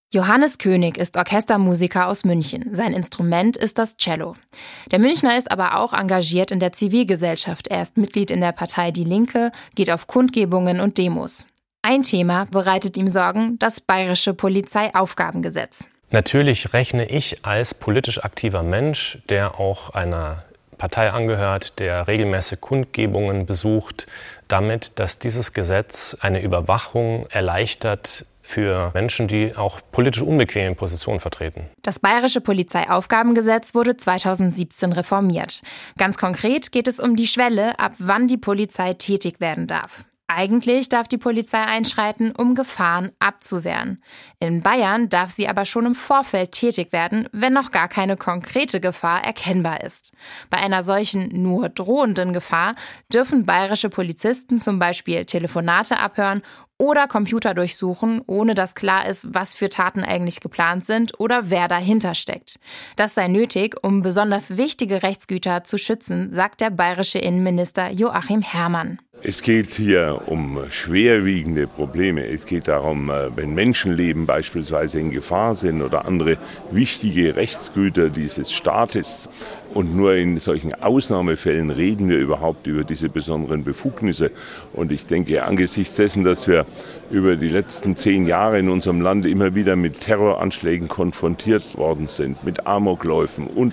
Johannes König ist Orchestermusiker aus München. Sein Instrument ist das Cello. Der Münchner ist aber auch engagiert in der Zivilgesellschaft. Er ist Mitglied in der Partei Die Linke, geht auf Kundgebungen und Demos. Ein Thema bereitet ihm Sorgen: das bayerische Polizeiaufgabengesetz. Natürlich rechne ich als politisch aktiver Mensch, der auch einer Partei angehört, der regelmäßig Kundgebungen besucht, damit, dass dieses Gesetz eine Überwachung erleichtert für Menschen, die auch politisch unbequeme Positionen vertreten. Das bayerische Polizeiaufgabengesetz wurde 2017 reformiert. Ganz konkret geht es um die Schwelle, ab wann die Polizei tätig werden darf. Eigentlich darf die Polizei einschreiten, um Gefahren abzuwehren. In Bayern darf sie aber schon im Vorfeld tätig werden, wenn noch gar keine konkrete Gefahr erkennbar ist. Bei einer solchen nur drohenden Gefahr dürfen bayerische Polizisten zum Beispiel Telefonate abhören oder Computer durchsuchen, ohne dass klar ist, was für Taten eigentlich geplant sind oder wer dahinter steckt. Das sei nötig, um besonders wichtige Rechtsgüter zu schützen, sagt der bayerische Innenminister Joachim Herrmann. Es geht hier um schwerwiegende Probleme. Es geht darum, wenn Menschenleben beispielsweise in Gefahr sind oder andere wichtige Rechtsgüter dieses Staates. Und nur in solchen Ausnahmefällen reden wir überhaupt über diese besonderen Befugnisse. Und ich denke, angesichts dessen, dass wir über die letzten 10 Jahre in unserem Land immer wieder mit Terroranschlägen konfrontiert worden sind, mit Amokläufen und,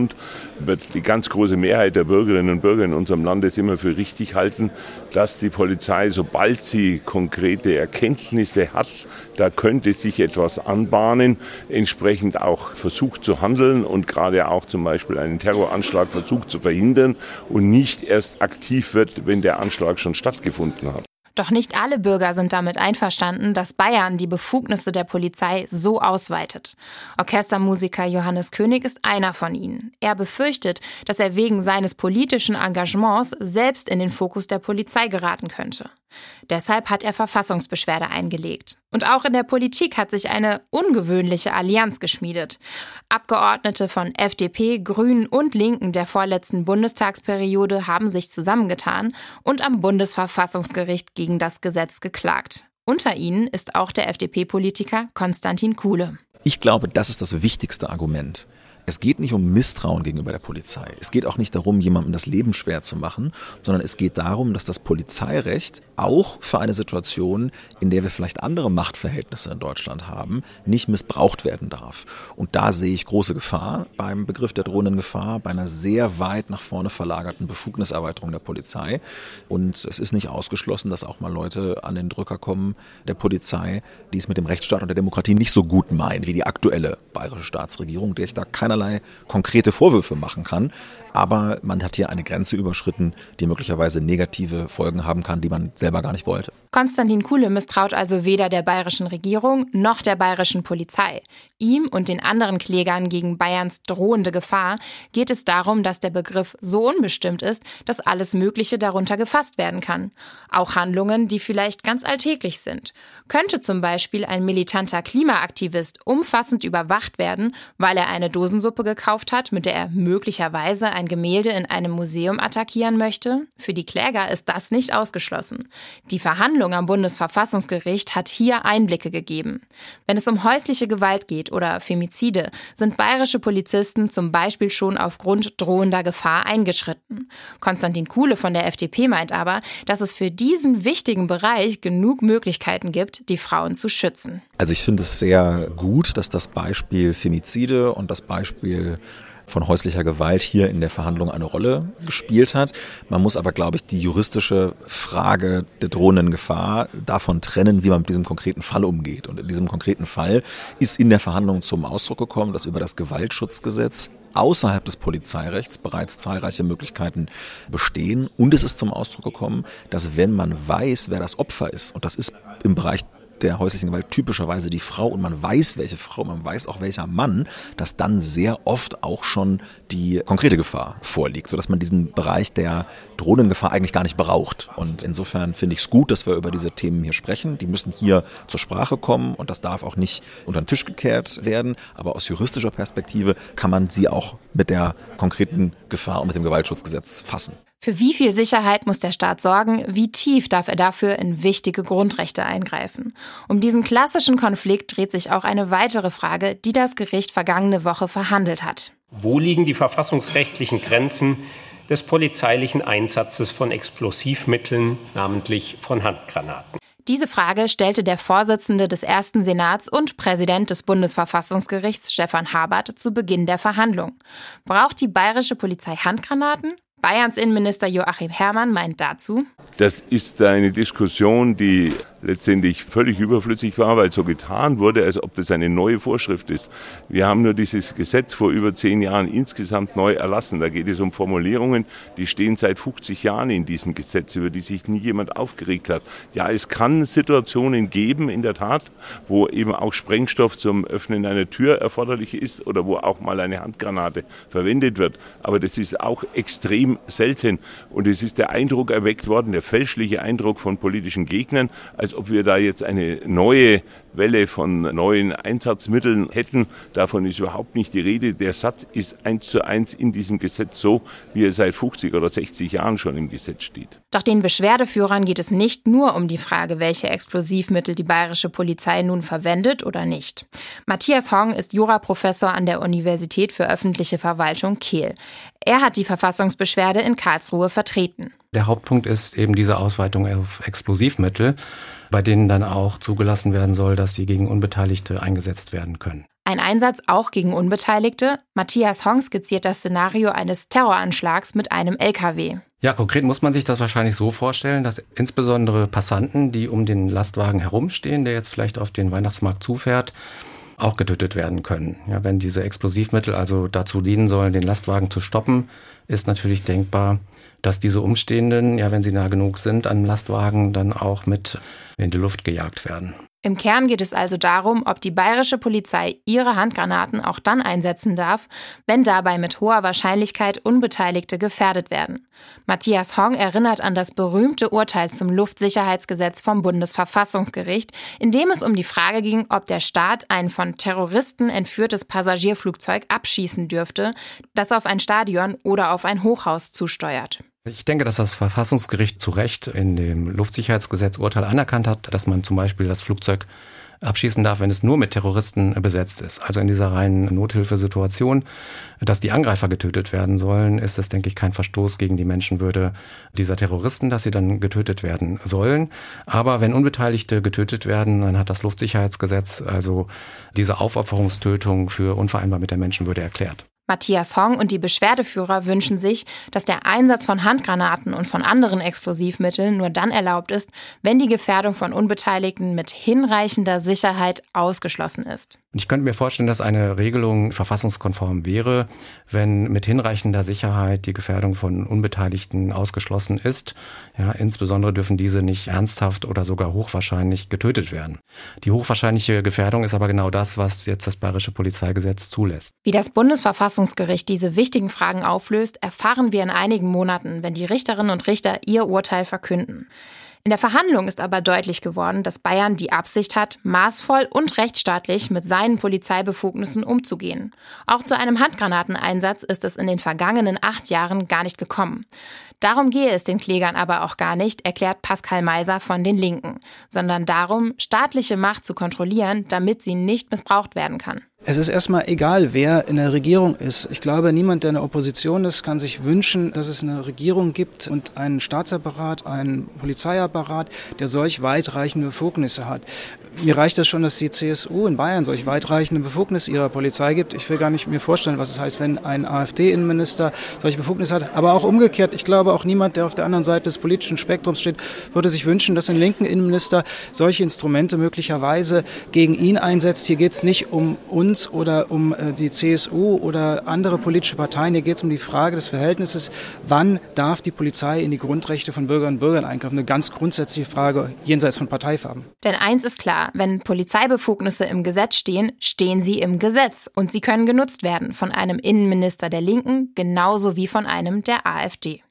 wird die ganz große Mehrheit der Bürgerinnen und Bürger in unserem Land es immer für richtig halten, dass die Polizei, sobald sie konkrete Erkenntnisse hat, da könnte sich etwas anbahnen, entsprechend auch versucht zu handeln und gerade auch zum Beispiel einen Terroranschlag versucht zu verhindern und nicht erst aktiv wird, wenn der Anschlag schon stattgefunden hat. Doch nicht alle Bürger sind damit einverstanden, dass Bayern die Befugnisse der Polizei so ausweitet. Orchestermusiker Johannes König ist einer von ihnen. Er befürchtet, dass er wegen seines politischen Engagements selbst in den Fokus der Polizei geraten könnte. Deshalb hat er Verfassungsbeschwerde eingelegt. Und auch in der Politik hat sich eine ungewöhnliche Allianz geschmiedet. Abgeordnete von FDP, Grünen und Linken der vorletzten Bundestagsperiode haben sich zusammengetan und am Bundesverfassungsgericht gegen das Gesetz geklagt. Unter ihnen ist auch der FDP-Politiker Konstantin Kuhle. Ich glaube, das ist das wichtigste Argument. Es geht nicht um Misstrauen gegenüber der Polizei. Es geht auch nicht darum, jemandem das Leben schwer zu machen, sondern es geht darum, dass das Polizeirecht auch für eine Situation, in der wir vielleicht andere Machtverhältnisse in Deutschland haben, nicht missbraucht werden darf. Und da sehe ich große Gefahr beim Begriff der drohenden Gefahr, bei einer sehr weit nach vorne verlagerten Befugniserweiterung der Polizei. Und es ist nicht ausgeschlossen, dass auch mal Leute an den Drücker kommen der Polizei, die es mit dem Rechtsstaat und der Demokratie nicht so gut meinen wie die aktuelle bayerische Staatsregierung, der ich da keinerlei konkrete Vorwürfe machen kann. Aber man hat hier eine Grenze überschritten, die möglicherweise negative Folgen haben kann, die man selber gar nicht wollte. Konstantin Kuhle misstraut also weder der bayerischen Regierung noch der bayerischen Polizei. Ihm und den anderen Klägern gegen Bayerns drohende Gefahr geht es darum, dass der Begriff so unbestimmt ist, dass alles Mögliche darunter gefasst werden kann. Auch Handlungen, die vielleicht ganz alltäglich sind. Könnte zum Beispiel ein militanter Klimaaktivist umfassend überwacht werden, weil er eine Dosensuppe gekauft hat, mit der er möglicherweise ein Gemälde in einem Museum attackieren möchte? Für die Kläger ist das nicht ausgeschlossen. Die Verhandlung am Bundesverfassungsgericht hat hier Einblicke gegeben. Wenn es um häusliche Gewalt geht oder Femizide, sind bayerische Polizisten zum Beispiel schon aufgrund drohender Gefahr eingeschritten. Konstantin Kuhle von der FDP meint aber, dass es für diesen wichtigen Bereich genug Möglichkeiten gibt, die Frauen zu schützen. Also ich finde es sehr gut, dass das Beispiel Femizide und das Beispiel von häuslicher Gewalt hier in der Verhandlung eine Rolle gespielt hat. Man muss aber, glaube ich, die juristische Frage der drohenden Gefahr davon trennen, wie man mit diesem konkreten Fall umgeht. Und in diesem konkreten Fall ist in der Verhandlung zum Ausdruck gekommen, dass über das Gewaltschutzgesetz außerhalb des Polizeirechts bereits zahlreiche Möglichkeiten bestehen. Und es ist zum Ausdruck gekommen, dass wenn man weiß, wer das Opfer ist, und das ist im Bereich der häuslichen Gewalt typischerweise die Frau und man weiß, welche Frau, man weiß auch welcher Mann, dass dann sehr oft auch schon die konkrete Gefahr vorliegt, sodass man diesen Bereich der drohenden Gefahr eigentlich gar nicht braucht. Und insofern finde ich es gut, dass wir über diese Themen hier sprechen. Die müssen hier zur Sprache kommen und das darf auch nicht unter den Tisch gekehrt werden. Aber aus juristischer Perspektive kann man sie auch mit der konkreten Gefahr und mit dem Gewaltschutzgesetz fassen. Für wie viel Sicherheit muss der Staat sorgen? Wie tief darf er dafür in wichtige Grundrechte eingreifen? Um diesen klassischen Konflikt dreht sich auch eine weitere Frage, die das Gericht vergangene Woche verhandelt hat. Wo liegen die verfassungsrechtlichen Grenzen des polizeilichen Einsatzes von Explosivmitteln, namentlich von Handgranaten? Diese Frage stellte der Vorsitzende des ersten Senats und Präsident des Bundesverfassungsgerichts Stefan Habert zu Beginn der Verhandlung. Braucht die bayerische Polizei Handgranaten? Bayerns Innenminister Joachim Herrmann meint dazu: Das ist eine Diskussion, die letztendlich völlig überflüssig war, weil so getan wurde, als ob das eine neue Vorschrift ist. Wir haben nur dieses Gesetz vor über 10 Jahren insgesamt neu erlassen. Da geht es um Formulierungen, die stehen seit 50 Jahren in diesem Gesetz, über die sich nie jemand aufgeregt hat. Ja, es kann Situationen geben, in der Tat, wo eben auch Sprengstoff zum Öffnen einer Tür erforderlich ist oder wo auch mal eine Handgranate verwendet wird. Aber das ist auch extrem selten. Und es ist der Eindruck erweckt worden, der fälschliche Eindruck von politischen Gegnern, als ob wir da jetzt eine neue Welle von neuen Einsatzmitteln hätten. Davon ist überhaupt nicht die Rede. Der Satz ist 1:1 in diesem Gesetz so, wie er seit 50 oder 60 Jahren schon im Gesetz steht. Doch den Beschwerdeführern geht es nicht nur um die Frage, welche Explosivmittel die bayerische Polizei nun verwendet oder nicht. Matthias Hong ist Juraprofessor an der Universität für öffentliche Verwaltung Kehl. Er hat die Verfassungsbeschwerde in Karlsruhe vertreten. Der Hauptpunkt ist eben diese Ausweitung auf Explosivmittel, bei denen dann auch zugelassen werden soll, dass sie gegen Unbeteiligte eingesetzt werden können. Ein Einsatz auch gegen Unbeteiligte? Matthias Hong skizziert das Szenario eines Terroranschlags mit einem LKW. Ja, konkret muss man sich das wahrscheinlich so vorstellen, dass insbesondere Passanten, die um den Lastwagen herumstehen, der jetzt vielleicht auf den Weihnachtsmarkt zufährt, auch getötet werden können. Ja, wenn diese Explosivmittel also dazu dienen sollen, den Lastwagen zu stoppen, ist natürlich denkbar, dass diese Umstehenden, ja, wenn sie nah genug sind an dem Lastwagen, dann auch mit in die Luft gejagt werden. Im Kern geht es also darum, ob die bayerische Polizei ihre Handgranaten auch dann einsetzen darf, wenn dabei mit hoher Wahrscheinlichkeit Unbeteiligte gefährdet werden. Matthias Hong erinnert an das berühmte Urteil zum Luftsicherheitsgesetz vom Bundesverfassungsgericht, in dem es um die Frage ging, ob der Staat ein von Terroristen entführtes Passagierflugzeug abschießen dürfte, das auf ein Stadion oder auf ein Hochhaus zusteuert. Ich denke, dass das Verfassungsgericht zu Recht in dem Luftsicherheitsgesetz Urteil anerkannt hat, dass man zum Beispiel das Flugzeug abschießen darf, wenn es nur mit Terroristen besetzt ist. Also in dieser reinen Nothilfesituation, dass die Angreifer getötet werden sollen, ist es, denke ich, kein Verstoß gegen die Menschenwürde dieser Terroristen, dass sie dann getötet werden sollen. Aber wenn Unbeteiligte getötet werden, dann hat das Luftsicherheitsgesetz also diese Aufopferungstötung für unvereinbar mit der Menschenwürde erklärt. Matthias Hong und die Beschwerdeführer wünschen sich, dass der Einsatz von Handgranaten und von anderen Explosivmitteln nur dann erlaubt ist, wenn die Gefährdung von Unbeteiligten mit hinreichender Sicherheit ausgeschlossen ist. Ich könnte mir vorstellen, dass eine Regelung verfassungskonform wäre, wenn mit hinreichender Sicherheit die Gefährdung von Unbeteiligten ausgeschlossen ist. Ja, insbesondere dürfen diese nicht ernsthaft oder sogar hochwahrscheinlich getötet werden. Die hochwahrscheinliche Gefährdung ist aber genau das, was jetzt das Bayerische Polizeigesetz zulässt. Wie das Bundesverfassungsgericht diese wichtigen Fragen auflöst, erfahren wir in einigen Monaten, wenn die Richterinnen und Richter ihr Urteil verkünden. In der Verhandlung ist aber deutlich geworden, dass Bayern die Absicht hat, maßvoll und rechtsstaatlich mit seinen Polizeibefugnissen umzugehen. Auch zu einem Handgranateneinsatz ist es in den vergangenen 8 Jahren gar nicht gekommen. Darum gehe es den Klägern aber auch gar nicht, erklärt Pascal Meiser von den Linken, sondern darum, staatliche Macht zu kontrollieren, damit sie nicht missbraucht werden kann. Es ist erstmal egal, wer in der Regierung ist. Ich glaube, niemand, der in der Opposition ist, kann sich wünschen, dass es eine Regierung gibt und einen Staatsapparat, einen Polizeiapparat, der solch weitreichende Befugnisse hat. Mir reicht es schon, dass die CSU in Bayern solch weitreichende Befugnisse ihrer Polizei gibt. Ich will gar nicht mir vorstellen, was es heißt, wenn ein AfD-Innenminister solche Befugnisse hat. Aber auch umgekehrt, ich glaube auch niemand, der auf der anderen Seite des politischen Spektrums steht, würde sich wünschen, dass ein linken Innenminister solche Instrumente möglicherweise gegen ihn einsetzt. Hier geht es nicht um uns oder um die CSU oder andere politische Parteien. Hier geht es um die Frage des Verhältnisses, wann darf die Polizei in die Grundrechte von Bürgerinnen und Bürgern eingreifen. Eine ganz grundsätzliche Frage jenseits von Parteifarben. Denn eins ist klar, wenn Polizeibefugnisse im Gesetz stehen, stehen sie im Gesetz. Und sie können genutzt werden von einem Innenminister der Linken genauso wie von einem der AfD.